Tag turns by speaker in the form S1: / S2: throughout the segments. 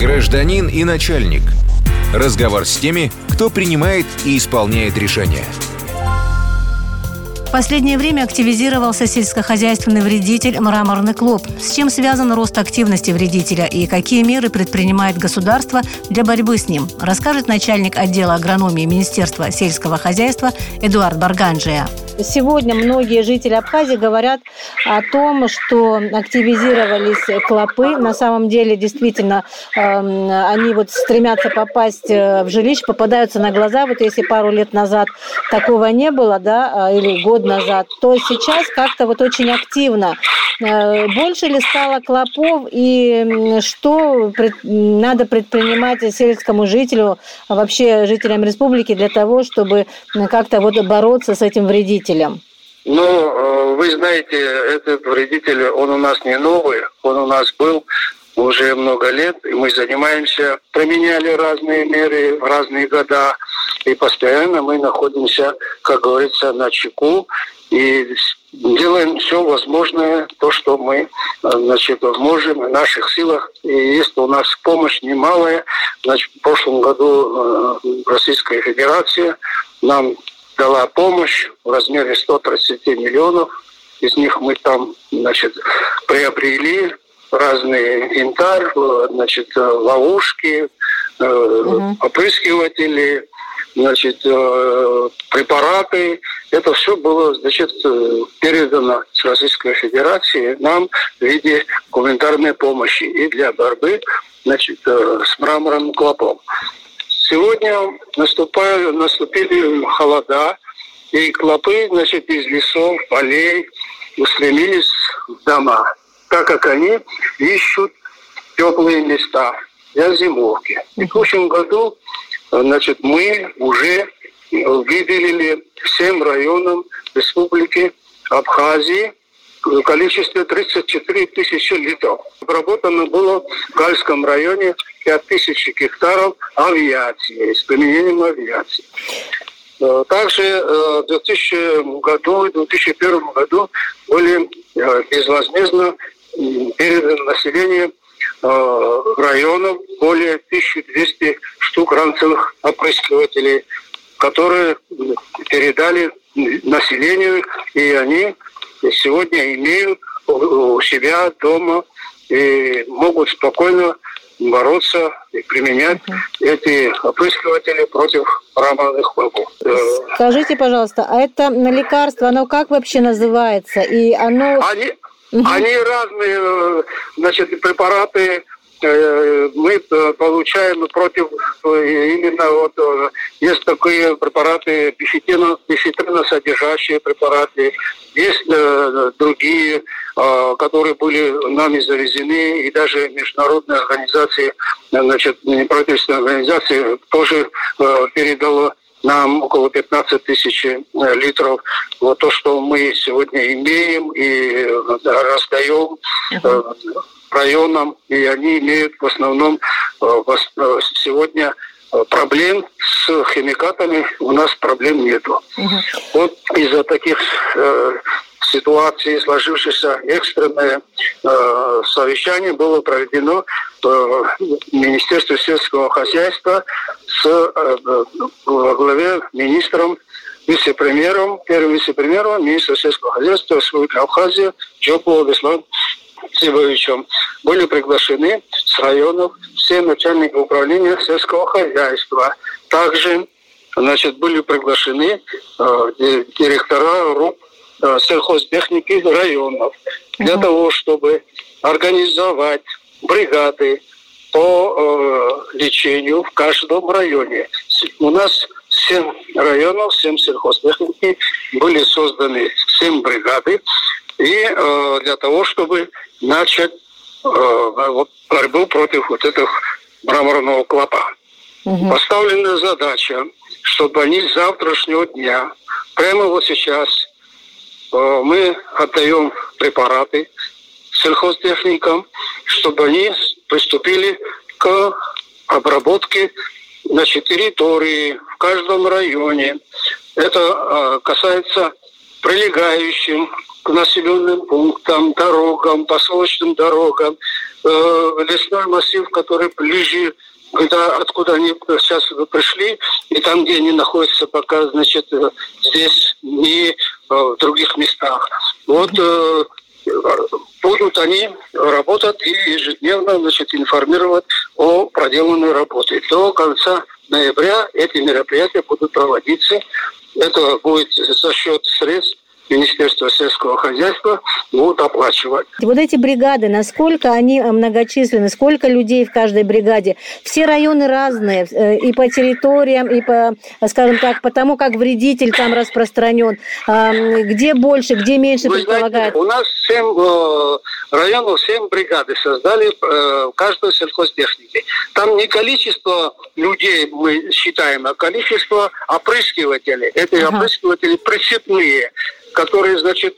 S1: Гражданин и начальник. Разговор с теми, кто принимает и исполняет решения.
S2: В последнее время активизировался сельскохозяйственный вредитель «Мраморный клоп». С чем связан рост активности вредителя и какие меры предпринимает государство для борьбы с ним, расскажет начальник отдела агрономии Министерства сельского хозяйства Эдуард Барганджия.
S3: Сегодня многие жители Абхазии говорят о том, что активизировались клопы. На самом деле, действительно, они стремятся попасть в жилище, попадаются на глаза. Если пару лет назад такого не было, или год назад, то сейчас как-то очень активно. Больше ли стало клопов и что надо предпринимать сельскому жителю, вообще жителям республики для того, чтобы как-то бороться с этим вредителем?
S4: Вы знаете, этот вредитель, он у нас не новый, он у нас был уже много лет, и мы занимаемся, применяли разные меры в разные года, и постоянно мы находимся, как говорится, на чеку, и делаем все возможное, то, что мы, можем, в наших силах. И есть у нас помощь немалая. В прошлом году Российская Федерация нам дала помощь в размере 130 миллионов. Из них мы там, приобрели разные инвентарь, ловушки, опрыскиватели, препараты. Это все было, передано с Российской Федерации нам в виде гуманитарной помощи и для борьбы, с мраморным клопом. Сегодня наступили холода, и клопы, из лесов, полей устремились в дома, так как они ищут теплые места для зимовки. В текущем году, мы уже выделили всем районам Республики Абхазии в количестве 34 тысячи литров. Обработано было в Гальском районе 5000 гектаров авиации, с применением авиации. Также в 2000 году и 2001 году были безвозмездно переданы населению районов более 1200 штук ранцевых опрыскивателей, которые передали населению, и они сегодня имеют у себя дома и могут спокойно бороться и применять эти опрыскиватели против мраморных клопов.
S3: Скажите, пожалуйста, а это лекарство, оно как вообще называется? И оно...
S4: Они разные, препараты мы получаем против, именно есть такие препараты, пифетриносодержащие препараты, есть другие, которые были нами завезены, и даже международные организации, неправительственные организации тоже передало нам около 15 тысяч литров. То, что мы сегодня имеем и раздаем районам, и они имеют в основном сегодня проблем с химикатами, у нас проблем нету. Из-за таких ситуаций, сложившихся экстренное совещание было проведено в Министерстве сельского хозяйства во главе министром, вице-премьером, первым вице-премьером министра сельского хозяйства Республики Абхазия Джобло Беслан Цибовичем. Были приглашены с районов все начальники управления сельского хозяйства. Также были приглашены директора РУП сельхозтехники районов для того, чтобы организовать бригады по лечению в каждом районе. У нас 7 районов, 7 сельхозтехники, были созданы 7 бригады, и для того, чтобы начать борьбу против этого мраморного клопа. Поставлена задача, чтобы они с завтрашнего дня, прямо сейчас, мы отдаем препараты сельхозтехникам, чтобы они приступили к обработке территории в каждом районе. Это касается прилегающим к населенным пунктам, дорогам, поселочным дорогам, лесной массив, который ближе, откуда они сейчас пришли, и там, где они находятся пока, значит, здесь и в других местах. Вот будут они работать и ежедневно, значит, информировать о проделанной работе. До конца ноября эти мероприятия будут проводиться. Это будет за счет средств Министерства сельского хозяйства, будут оплачивать.
S3: Вот эти бригады, насколько они многочисленны, сколько людей в каждой бригаде? Все районы разные, и по территориям, и по, скажем так, по тому, как вредитель там распространен. Где больше, где меньше предполагает?
S4: У нас 7 районов, 7 бригады создали каждой сельхозтехники. Там не количество людей мы считаем, а количество опрыскивателей. Эти опрыскиватели прицепные, которые, значит,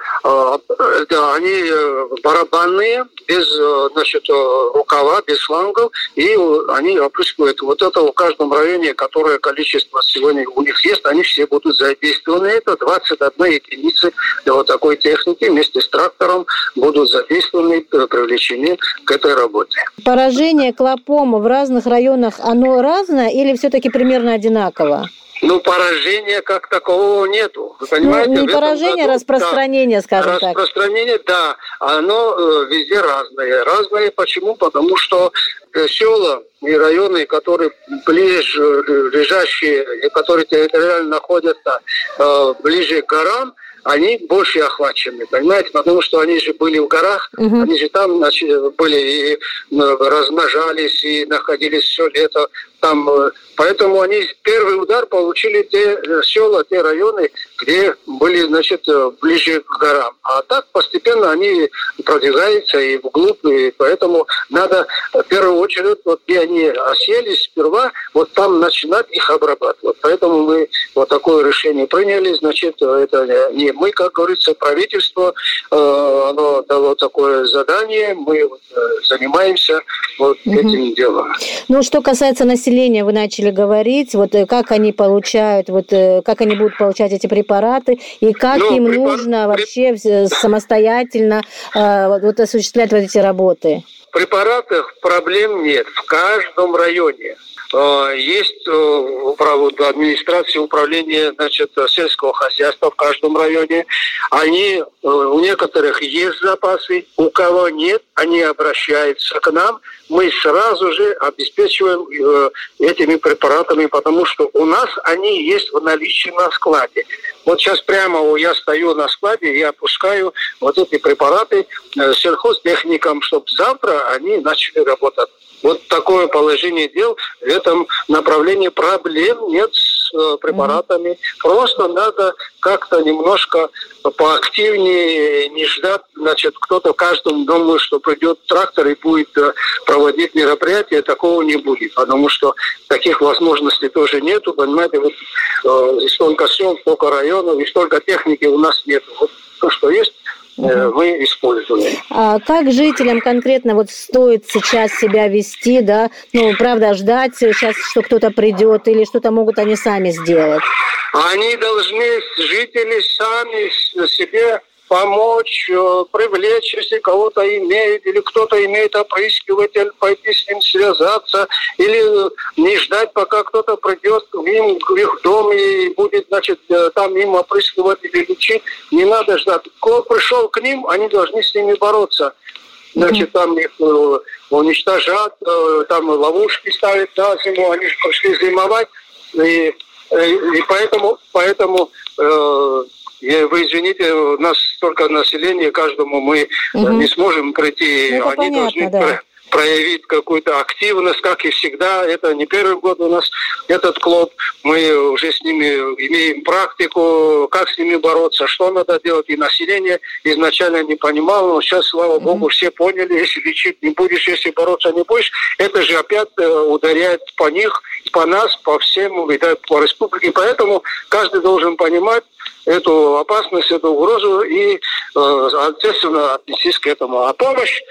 S4: они барабанные, без, значит, рукава, без шлангов, и они опрыскивают. Вот это в каждом районе, которое количество сегодня у них есть, они все будут задействованы. Это 21 единицы для вот такой техники вместе с трактором будут задействованы, привлечены к этой работе.
S3: Поражение клопом в разных районах, оно разное или все-таки примерно одинаково?
S4: Ну, поражения как такового нету. Вы понимаете?
S3: Ну, не поражение, а распространение, да, скажем так.
S4: Распространение, да. Оно везде разное. Разное почему? Потому что села и районы, которые ближе лежащие, которые территориально находятся ближе к горам, они больше охвачены, понимаете? Потому что они же были в горах, они же там, значит, были и размножались, и находились все лето там. Поэтому они первый удар получили те села, те районы, где были, значит, ближе к горам. А так постепенно они продвигаются и вглубь, и поэтому надо в первую очередь, вот где они оселись сперва, вот там начинать их обрабатывать. Поэтому мы вот такое решение приняли, значит, это не мы, как говорится, правительство, оно дало такое задание, мы вот занимаемся вот этим делом.
S3: Ну, что касается населения, вы начали говорить, вот как они получают, вот как они будут получать эти препараты, и как им нужно вообще самостоятельно вот осуществлять вот эти работы.
S4: В препаратах проблем нет в каждом районе. Есть администрация управления, значит, сельского хозяйства в каждом районе. Они, у некоторых есть запасы, у кого нет, они обращаются к нам. Мы сразу же обеспечиваем этими препаратами, потому что у нас они есть в наличии на складе. Вот сейчас прямо я стою на складе и опускаю вот эти препараты сельхозтехникам, чтобы завтра они начали работать. Вот такое положение дел. В этом направлении проблем нет с препаратами. Просто надо как-то немножко поактивнее, не ждать. Значит, кто-то в каждом думает, что придет трактор и будет проводить мероприятия. Такого не будет, потому что таких возможностей тоже нету. Понимаете, вот столько сел, столько районов и столько техники у нас нет. Вот то, что есть, мы используем.
S3: А как жителям конкретно вот стоит сейчас себя вести, да? Ну, правда, ждать сейчас, что кто-то придет, или что-то могут они сами сделать?
S4: Они должны, жители, сами себе помочь, привлечь, если кого-то имеют, или кто-то имеет опрыскиватель, пойти с ним связаться, или не ждать, пока кто-то придет к ним в их дом и будет, значит, там им опрыскивать или лечить. Не надо ждать. Кто пришел к ним, они должны с ними бороться. Значит, там их уничтожат, там ловушки ставят на зиму, они же пошли зимовать. И поэтому вы извините, у нас столько населения, каждому мы не сможем прийти.
S3: Это
S4: они
S3: понятно,
S4: должны проявить какую-то активность, как и всегда. Это не первый год у нас этот клуб. Мы уже с ними имеем практику, как с ними бороться, что надо делать. И население изначально не понимало, но сейчас, слава богу, все поняли, если лечить не будешь, если бороться не будешь, это же опять ударяет по них, по нас, по всем, по республике. Поэтому каждый должен понимать эту опасность, эту угрозу и, естественно, отнестись к этому. А помощь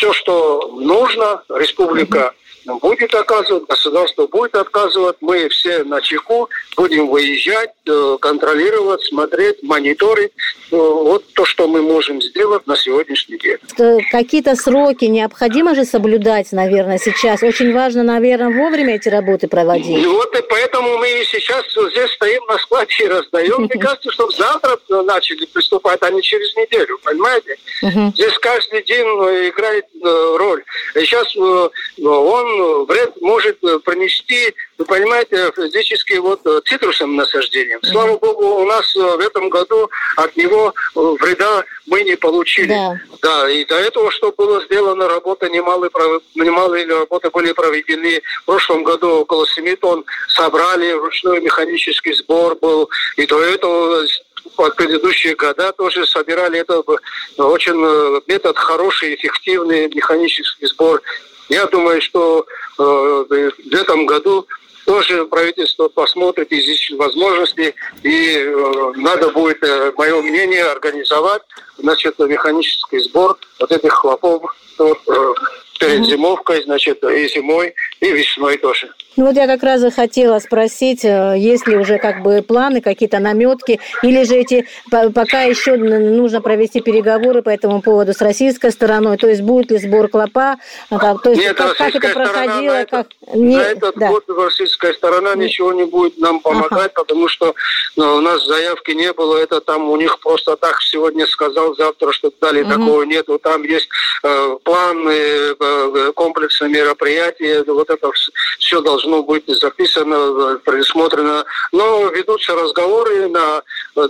S4: все, что нужно, республика будет оказывать, государство будет оказывать. Мы все на чеку, будем выезжать, контролировать, смотреть, мониторить. Вот то, что мы можем сделать на сегодняшний день.
S3: Какие-то сроки необходимо же соблюдать, наверное, сейчас. Очень важно, наверное, вовремя эти работы проводить.
S4: И вот и поэтому мы сейчас здесь стоим на складе и раздаем. Мне кажется, чтобы завтра начали приступать, а не через неделю, понимаете? Здесь каждый день играет роль. И сейчас он вред может принести, вы понимаете, физически цитрусовым насаждением. Слава богу, у нас в этом году от него вреда мы не получили. Да, и до этого, что было сделано, немалые работы были проведены. В прошлом году около 7 тонн собрали, ручной механический сбор был. И до этого в предыдущие года тоже собирали. Это очень метод хороший, эффективный механический сбор. Я думаю, что в этом году тоже правительство посмотрит, изучит возможности, и надо будет, мое мнение, организовать, механический сбор этих хлопов перед зимовкой, и зимой, и весной тоже.
S3: Я как раз и хотела спросить, есть ли уже планы, какие-то наметки, или же пока еще нужно провести переговоры по этому поводу с российской стороной, то есть будет ли сбор клопа, то есть
S4: нет,
S3: как это проходило?
S4: На этот год российская сторона ничего не будет нам помогать, потому что у нас заявки не было, это там у них просто так сегодня сказал, завтра что дали, такого нету, там есть план, комплексное мероприятие, это все должно быть записано, предусмотрено. Но ведутся разговоры на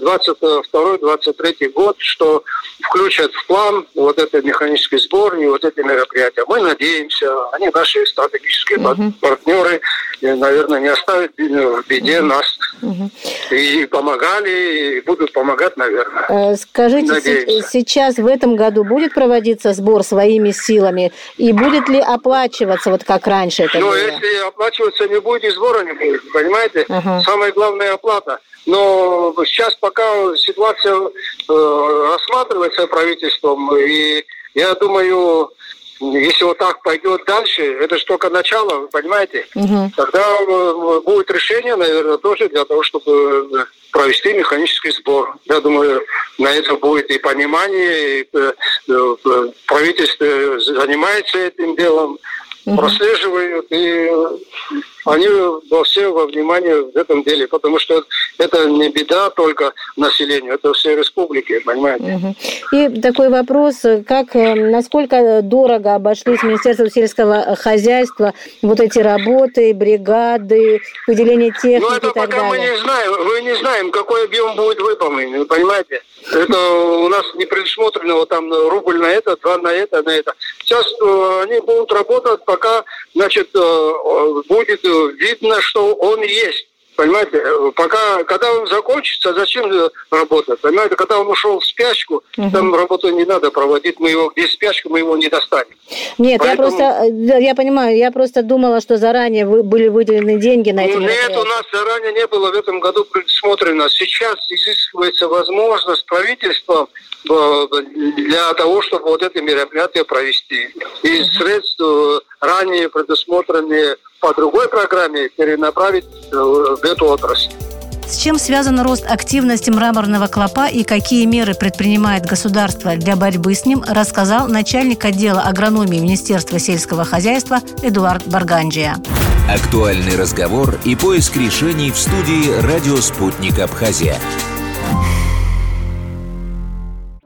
S4: 22-23 год, что включат в план этот механический сбор и эти мероприятия. Мы надеемся, они наши стратегические партнеры, наверное, не оставят в беде нас. И помогали, и будут помогать, наверное.
S3: Скажите, сейчас в этом году будет проводиться сбор своими силами? И будет ли оплачиваться, как раньше это было?
S4: Если оплачиваться не будет, и сбора не будет, понимаете? Самое главное – оплата. Но сейчас пока ситуация рассматривается правительством, и я думаю, если так пойдет дальше, это же только начало, вы понимаете? Тогда будет решение, наверное, тоже для того, чтобы провести механический сбор. Я думаю, на это будет и понимание, и правительство занимается этим делом, прослеживают, и они все во внимании в этом деле, потому что это не беда только населению, это все республики, понимаете?
S3: И такой вопрос, насколько дорого обошлись Министерству сельского хозяйства эти работы, бригады, выделение техники и так далее?
S4: Это пока мы не знаем, какой объем будет выполнен, вы понимаете? Это у нас не предусмотрено рубль на это, 2 на это, на это. Сейчас они будут работать, пока, будет видно, что он есть. Понимаете, когда он закончится, зачем работать? Понимаете, когда он ушел в спячку, там работу не надо проводить, где спячку, мы его не достанем.
S3: Нет, я понимаю, я просто думала, что заранее были выделены деньги на эти мероприятия.
S4: Нет, у нас заранее не было в этом году предусмотрено. Сейчас изыскивается возможность правительства для того, чтобы эти мероприятия провести. И средства, ранее предусмотренные по другой программе, перенаправить в эту отрасль.
S2: С чем связан рост активности мраморного клопа и какие меры предпринимает государство для борьбы с ним, рассказал начальник отдела агрономии Министерства сельского хозяйства Эдуард Барганджия.
S1: Актуальный разговор и поиск решений в студии «Радио Спутник Абхазия».